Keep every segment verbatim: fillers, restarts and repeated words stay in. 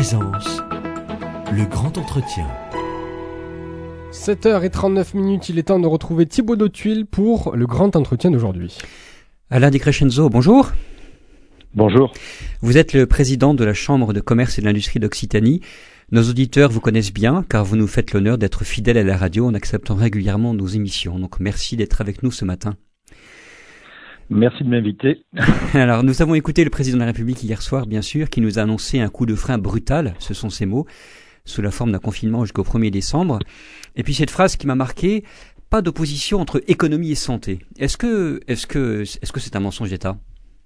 Présence, le grand entretien. sept heures trente-neuf minutes, il est temps de retrouver Thibaut Dautuil pour le grand entretien d'aujourd'hui. Alain Di Crescenzo, bonjour. Bonjour. Vous êtes le président de la Chambre de commerce et de l'industrie d'Occitanie. Nos auditeurs vous connaissent bien car vous nous faites l'honneur d'être fidèles à la radio en acceptant régulièrement nos émissions. Donc merci d'être avec nous ce matin. Merci de m'inviter. Alors, nous avons écouté le président de la République hier soir, bien sûr, qui nous a annoncé un coup de frein brutal, ce sont ses mots, sous la forme d'un confinement jusqu'au premier décembre. Et puis cette phrase qui m'a marqué, pas d'opposition entre économie et santé. Est-ce que, est-ce que, est-ce que c'est un mensonge d'État ?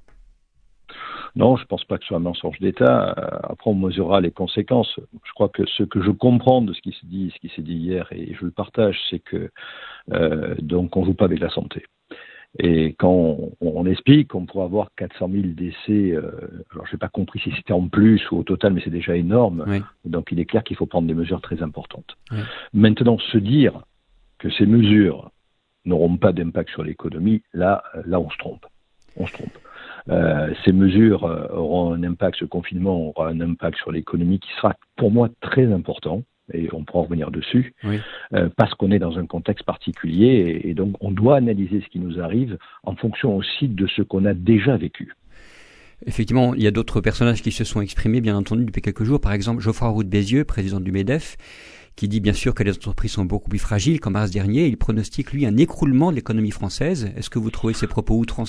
Non, je ne pense pas que ce soit un mensonge d'État. Après, on mesurera les conséquences. Je crois que ce que je comprends de ce qui se dit, ce qui s'est dit hier, et je le partage, c'est que euh, donc on joue pas avec la santé. Et quand on, on explique qu'on pourrait avoir quatre cent mille décès, euh, alors je n'ai pas compris si c'était en plus ou au total, mais c'est déjà énorme. Oui. Donc il est clair qu'il faut prendre des mesures très importantes. Oui. Maintenant, se dire que ces mesures n'auront pas d'impact sur l'économie, là, là on se trompe. On se trompe. Euh, ces mesures euh, auront un impact, ce confinement aura un impact sur l'économie qui sera pour moi très important. Et on pourra revenir dessus, oui. euh, parce qu'on est dans un contexte particulier et, et donc on doit analyser ce qui nous arrive en fonction aussi de ce qu'on a déjà vécu. Effectivement, il y a d'autres personnages qui se sont exprimés, bien entendu, depuis quelques jours. Par exemple, Geoffroy Roux de Bézieux, président du MEDEF, qui dit bien sûr que les entreprises sont beaucoup plus fragiles qu'en mars dernier. Il pronostique, lui, un écroulement de l'économie française. Est-ce que vous trouvez ces propos outranciers ?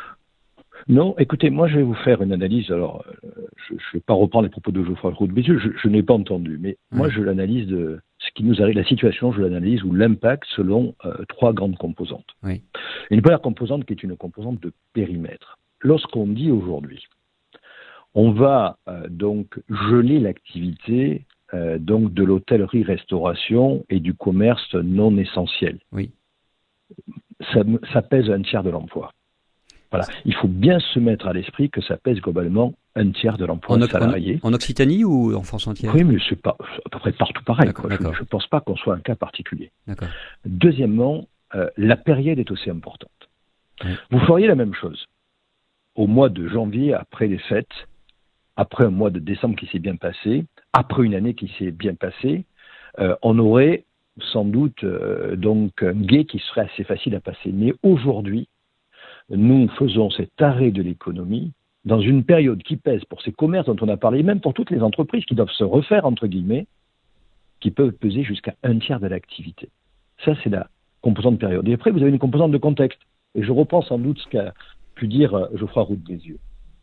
Non, écoutez, moi je vais vous faire une analyse. Alors, je ne vais pas reprendre les propos de Geoffroy Roux de Bézieux, je, je n'ai pas entendu, mais mmh. moi je l'analyse de ce qui nous arrive, la situation, je l'analyse ou l'impact selon euh, trois grandes composantes. Oui. Une première composante qui est une composante de périmètre. Lorsqu'on dit aujourd'hui, on va euh, donc geler l'activité euh, donc de l'hôtellerie-restauration et du commerce non essentiel. Oui. Ça, ça pèse un tiers de l'emploi. Voilà. Il faut bien se mettre à l'esprit que ça pèse globalement un tiers de l'emploi en, salarié. En, en Occitanie ou en France entière ? Oui, mais c'est pas à peu près partout pareil. Quoi. Je ne pense pas qu'on soit un cas particulier. D'accord. Deuxièmement, euh, la période est aussi importante. Oui. Vous feriez la même chose au mois de janvier, après les fêtes, après un mois de décembre qui s'est bien passé, après une année qui s'est bien passée, euh, on aurait sans doute euh, donc un gué qui serait assez facile à passer. Mais aujourd'hui, nous faisons cet arrêt de l'économie dans une période qui pèse pour ces commerces dont on a parlé, même pour toutes les entreprises qui doivent se refaire, entre guillemets, qui peuvent peser jusqu'à un tiers de l'activité. Ça, c'est la composante période. Et après, vous avez une composante de contexte. Et je reprends sans doute ce qu'a pu dire Geoffroy Roux de Bézieux.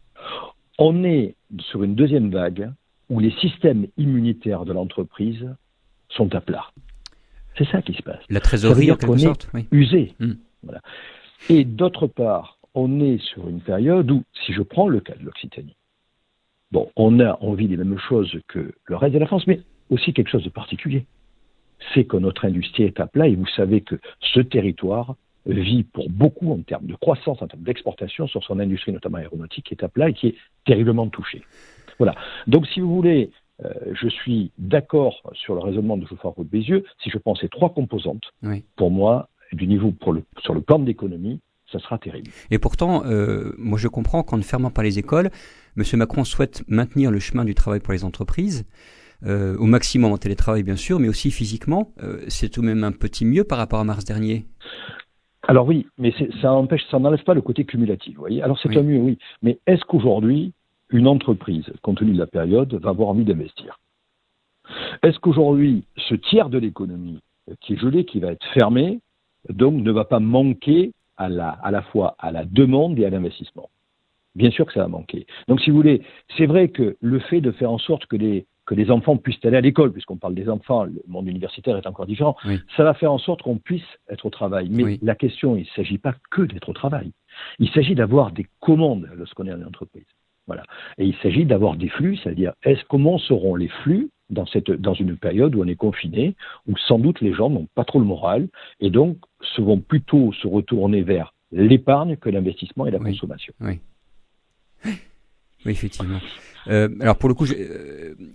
On est sur une deuxième vague où les systèmes immunitaires de l'entreprise sont à plat. C'est ça qui se passe. La trésorerie, en quelque sorte, oui. Usé. Mmh. Voilà. Et d'autre part, on est sur une période où, si je prends le cas de l'Occitanie, bon, on a, on vit les mêmes choses que le reste de la France, mais aussi quelque chose de particulier. C'est que notre industrie est à plat et vous savez que ce territoire vit pour beaucoup en termes de croissance, en termes d'exportation sur son industrie, notamment aéronautique, qui est à plat et qui est terriblement touchée. Voilà. Donc, si vous voulez, euh, je suis d'accord sur le raisonnement de Geoffroy Roux de Bézieux. Si je prends ces trois composantes, oui. pour moi, du niveau pour le, sur le plan de l'économie, ça sera terrible. Et pourtant, euh, moi je comprends qu'en ne fermant pas les écoles, M. Macron souhaite maintenir le chemin du travail pour les entreprises, euh, au maximum en télétravail bien sûr, mais aussi physiquement. Euh, c'est tout de même un petit mieux par rapport à mars dernier. Alors oui, mais c'est, ça empêche, ça n'enlève pas le côté cumulatif, vous voyez. Alors c'est oui. un mieux, oui. Mais est-ce qu'aujourd'hui, une entreprise, compte tenu de la période, va avoir envie d'investir ? Est-ce qu'aujourd'hui, ce tiers de l'économie qui est gelé, qui va être fermé, donc ne va pas manquer à la, à la fois à la demande et à l'investissement. Bien sûr que ça va manquer. Donc si vous voulez, c'est vrai que le fait de faire en sorte que les, que les enfants puissent aller à l'école, puisqu'on parle des enfants, le monde universitaire est encore différent, oui. ça va faire en sorte qu'on puisse être au travail. Mais oui. la question, il ne s'agit pas que d'être au travail. Il s'agit d'avoir des commandes lorsqu'on est en entreprise. Voilà. Et il s'agit d'avoir des flux, c'est-à-dire est-ce comment seront les flux dans, cette, dans une période où on est confiné, où sans doute les gens n'ont pas trop le moral, et donc se vont plutôt se retourner vers l'épargne que l'investissement et la oui. consommation. Oui, oui effectivement. Euh, alors pour le coup, euh,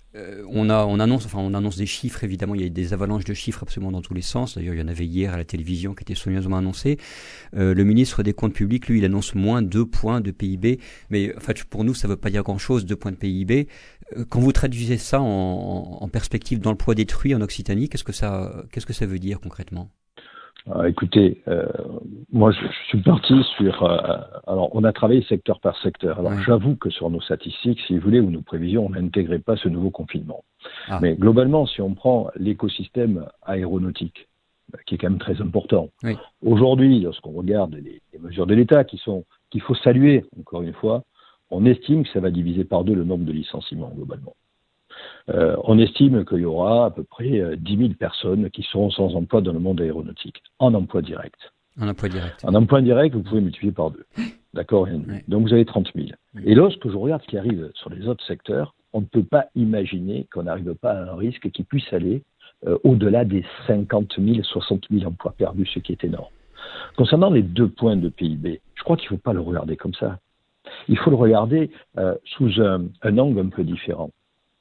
Euh, on, a, on, annonce, enfin, on annonce des chiffres, évidemment, il y a des avalanches de chiffres absolument dans tous les sens. D'ailleurs, il y en avait hier à la télévision qui étaient soigneusement annoncés. Euh, le ministre des Comptes publics, lui, il annonce moins deux points de P I B. Mais en fait, pour nous, ça ne veut pas dire grand-chose, deux points de P I B. Euh, quand vous traduisez ça en, en perspective d'emploi détruit en Occitanie, qu'est-ce que ça, qu'est-ce que ça veut dire concrètement ? Alors, écoutez, euh, moi je, je suis parti sur... Euh, alors on a travaillé secteur par secteur. Alors ouais. J'avoue que sur nos statistiques, si vous voulez, ou nos prévisions, on n'intégrait pas ce nouveau confinement. Ah. Mais globalement, si on prend l'écosystème aéronautique, qui est quand même très important, oui. Aujourd'hui, lorsqu'on regarde les, les mesures de l'État qui sont qu'il faut saluer, encore une fois, on estime que ça va diviser par deux le nombre de licenciements globalement. Euh, on estime qu'il y aura à peu près euh, dix mille personnes qui seront sans emploi dans le monde aéronautique, en emploi direct. En emploi direct. En emploi direct, vous pouvez multiplier par deux. D'accord ? Oui. Donc vous avez trente mille. Oui. Et lorsque je regarde ce qui arrive sur les autres secteurs, on ne peut pas imaginer qu'on n'arrive pas à un risque qui puisse aller euh, au-delà des cinquante mille, soixante mille emplois perdus, ce qui est énorme. Concernant les deux points de P I B, je crois qu'il ne faut pas le regarder comme ça. Il faut le regarder euh, sous un, un angle un peu différent.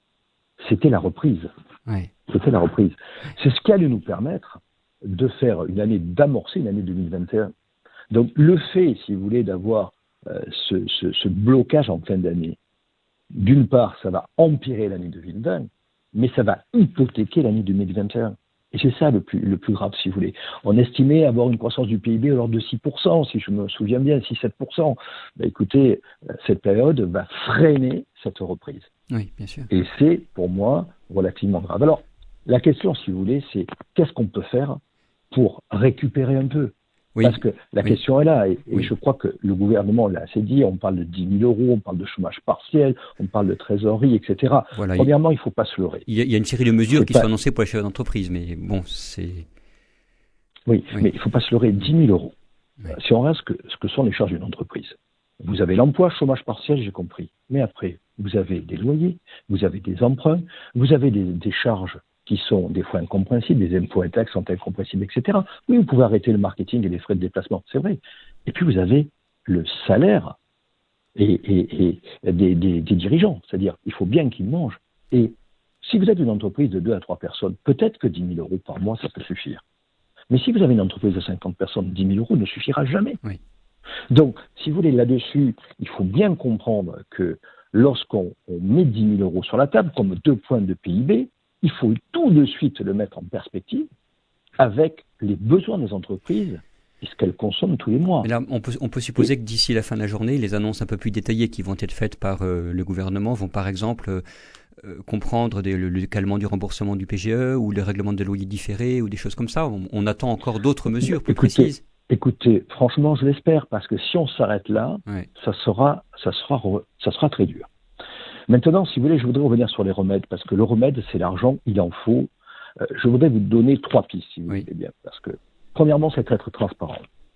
C'était la reprise. Oui. C'était la reprise. C'est ce qui allait nous permettre de faire une année, d'amorcer une année deux mille vingt et un. Donc, le fait, si vous voulez, d'avoir euh, ce, ce, ce blocage en fin d'année, d'une part, ça va empirer l'année deux mille vingt, mais ça va hypothéquer l'année deux mille vingt et un. Et c'est ça le plus, le plus grave, si vous voulez. On estimait avoir une croissance du P I B à l'ordre de six pour cent, si je me souviens bien, six à sept pour cent. Ben, écoutez, cette période va freiner cette reprise. Oui, bien sûr. Et c'est, pour moi, relativement grave. Alors, la question, si vous voulez, c'est qu'est-ce qu'on peut faire pour récupérer un peu ? Oui. Parce que la oui. question est là, et, et oui. je crois que le gouvernement l'a assez dit, on parle de dix mille euros, on parle de chômage partiel, on parle de trésorerie, et cetera. Voilà, Premièrement, il ne faut pas se leurrer. Il y, a, il y a une série de mesures qui pas... sont annoncées pour les chefs d'entreprise, mais bon, c'est... Oui, oui. mais il ne faut pas se leurrer, dix mille euros. Oui. Si on regarde ce que, ce que sont les charges d'une entreprise, vous avez l'emploi, chômage partiel, j'ai compris. Mais après, vous avez des loyers, vous avez des emprunts, vous avez des, des charges qui sont des fois incompréhensibles, les impôts et taxes sont incompréhensibles, et cetera. Oui, vous pouvez arrêter le marketing et les frais de déplacement, c'est vrai. Et puis vous avez le salaire et, et, et des, des, des dirigeants, c'est-à-dire il faut bien qu'ils mangent. Et si vous êtes une entreprise de deux à trois personnes, peut-être que dix mille euros par mois, ça peut suffire. Mais si vous avez une entreprise de cinquante personnes, dix mille euros ne suffira jamais. Oui. Donc, si vous voulez, là-dessus, il faut bien comprendre que lorsqu'on on met dix mille euros sur la table, comme deux points de P I B, il faut tout de suite le mettre en perspective avec les besoins des entreprises et ce qu'elles consomment tous les mois. Mais là, on peut, on peut supposer oui. que d'ici la fin de la journée, les annonces un peu plus détaillées qui vont être faites par euh, le gouvernement vont par exemple euh, comprendre des, le, le décalement du remboursement du P G E ou le règlement de loyer différé ou des choses comme ça. On, on attend encore d'autres mesures plus écoutez, précises. Écoutez, franchement, je l'espère, parce que si on s'arrête là, oui. ça sera, ça sera, ça sera très dur. Maintenant, si vous voulez, je voudrais revenir sur les remèdes, parce que le remède, c'est l'argent, il en faut. Euh, je voudrais vous donner trois pistes, si vous oui. voulez bien, parce que, premièrement, c'est être transparent.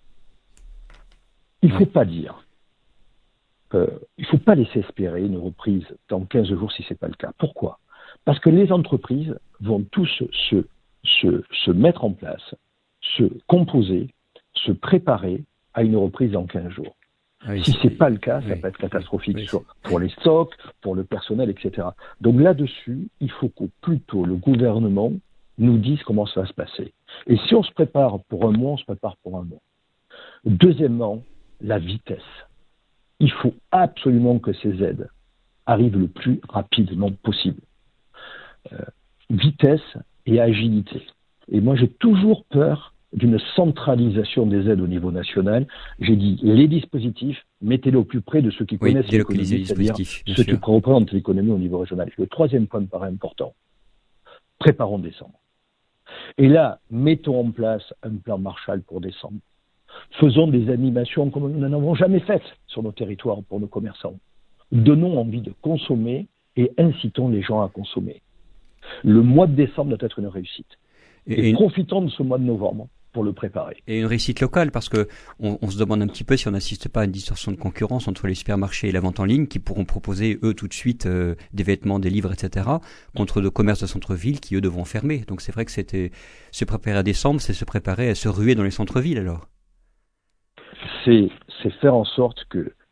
Il ne oui. faut pas dire, euh, il ne faut pas laisser espérer une reprise dans quinze jours si ce n'est pas le cas. Pourquoi ? Parce que les entreprises vont tous se, se, se mettre en place, se composer, se préparer à une reprise dans quinze jours. Oui, si ce n'est pas le cas, ça oui, peut être catastrophique oui, oui, pour les stocks, pour le personnel, et cetera. Donc là-dessus, il faut qu'au plus tôt, le gouvernement nous dise comment ça va se passer. Et si on se prépare pour un mois, on se prépare pour un mois. Deuxièmement, la vitesse. Il faut absolument que ces aides arrivent le plus rapidement possible. Euh, vitesse et agilité. Et moi, j'ai toujours peur d'une centralisation des aides au niveau national. J'ai dit, les dispositifs, mettez-les au plus près de ceux qui oui, connaissent l'économie, c'est-à-dire ceux sûr. qui représentent l'économie au niveau régional. Le troisième point me paraît important. Préparons décembre. Et là, mettons en place un plan Marshall pour décembre. Faisons des animations comme nous n'en avons jamais faites sur nos territoires pour nos commerçants. Donnons envie de consommer et incitons les gens à consommer. Le mois de décembre doit être une réussite. Et, et profitons de ce mois de novembre pour le préparer. Et une réussite locale, parce que on, on se demande un petit peu si on n'assiste pas à une distorsion de concurrence entre les supermarchés et la vente en ligne, qui pourront proposer, eux, tout de suite, euh, des vêtements, des livres, et cetera, contre de commerces de centre-ville qui, eux, devront fermer. Donc c'est vrai que c'était se préparer à décembre, c'est se préparer à se ruer dans les centres-villes, alors. C'est, c'est faire en sorte que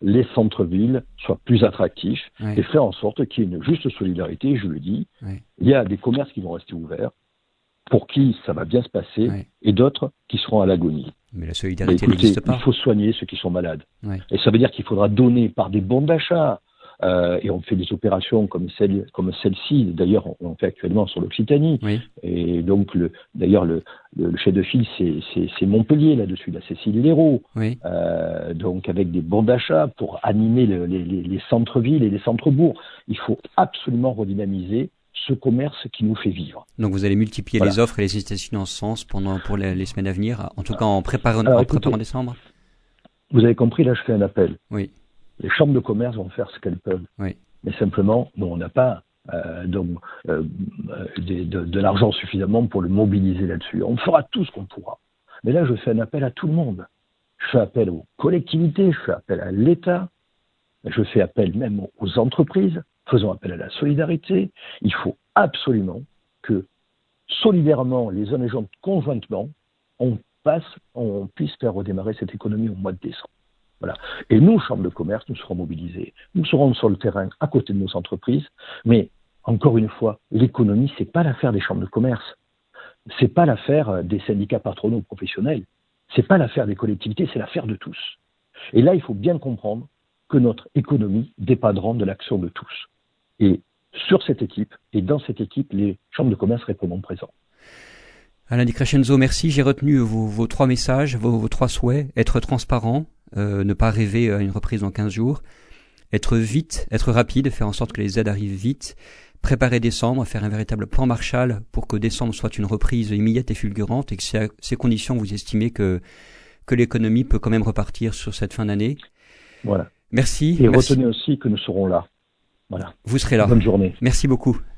les centres-villes soient plus attractifs ouais. et faire en sorte qu'il y ait une juste solidarité, je le dis. Ouais. Il y a des commerces qui vont rester ouverts, pour qui ça va bien se passer, ouais. et d'autres qui seront à l'agonie. Mais la solidarité n'existe pas. Il faut soigner ceux qui sont malades. Ouais. Et ça veut dire qu'il faudra donner par des bons d'achat. Euh, et on fait des opérations comme celle, comme celle-ci. D'ailleurs, on, on fait actuellement sur l'Occitanie. Oui. Et donc, le, d'ailleurs, le, le, le chef de file, c'est, c'est, c'est Montpellier là-dessus, la Cécile Léraud. Oui. Euh, donc, avec des bons d'achat pour animer le, les, les, les centres-villes et les centres-bourgs. Il faut absolument redynamiser ce commerce qui nous fait vivre. Donc vous allez multiplier voilà. les offres et les incitations dans ce sens pendant pour les, les semaines à venir, en tout cas en préparant, Alors, en, écoutez, préparant décembre. Vous avez compris, là je fais un appel. Oui. Les chambres de commerce vont faire ce qu'elles peuvent. Oui. Mais simplement, nous on n'a pas euh, donc, euh, de, de, de l'argent suffisamment pour le mobiliser là-dessus. On fera tout ce qu'on pourra. Mais là je fais un appel à tout le monde. Je fais appel aux collectivités, je fais appel à l'État, je fais appel même aux entreprises. Faisons appel à la solidarité. Il faut absolument que, solidairement, les uns et les autres, conjointement, on passe, on puisse faire redémarrer cette économie au mois de décembre. Voilà. Et nous, Chambre de commerce, nous serons mobilisés. Nous serons sur le terrain à côté de nos entreprises. Mais, encore une fois, l'économie, c'est pas l'affaire des chambres de commerce. C'est pas l'affaire des syndicats patronaux professionnels. C'est pas l'affaire des collectivités, c'est l'affaire de tous. Et là, il faut bien comprendre que notre économie dépendra de l'action de tous. Et sur cette équipe, et dans cette équipe, les chambres de commerce répondront présents. Alain Di Crescenzo, merci. J'ai retenu vos, vos trois messages, vos, vos trois souhaits. Être transparent, euh, ne pas rêver à une reprise dans quinze jours. Être vite, être rapide, faire en sorte que les aides arrivent vite. Préparer décembre, faire un véritable plan Marshall pour que décembre soit une reprise immédiate et fulgurante et que c'est à ces conditions vous estimez que, que l'économie peut quand même repartir sur cette fin d'année. Voilà. Merci. Et merci. Retenez aussi que nous serons là. Voilà. Vous serez là. Bonne journée. Merci beaucoup.